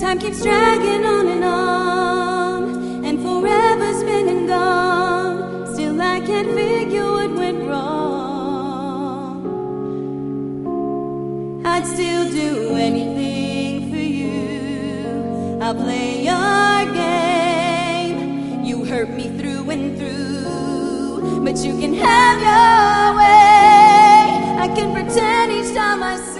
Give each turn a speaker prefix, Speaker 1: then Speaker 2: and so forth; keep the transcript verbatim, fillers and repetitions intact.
Speaker 1: Time keeps dragging on and on, and forever's been and gone. Still I can't figure what went wrong. I'd still do anything for you. I'll play your game. You hurt me through and through, but you can have your way. I can pretend each time I see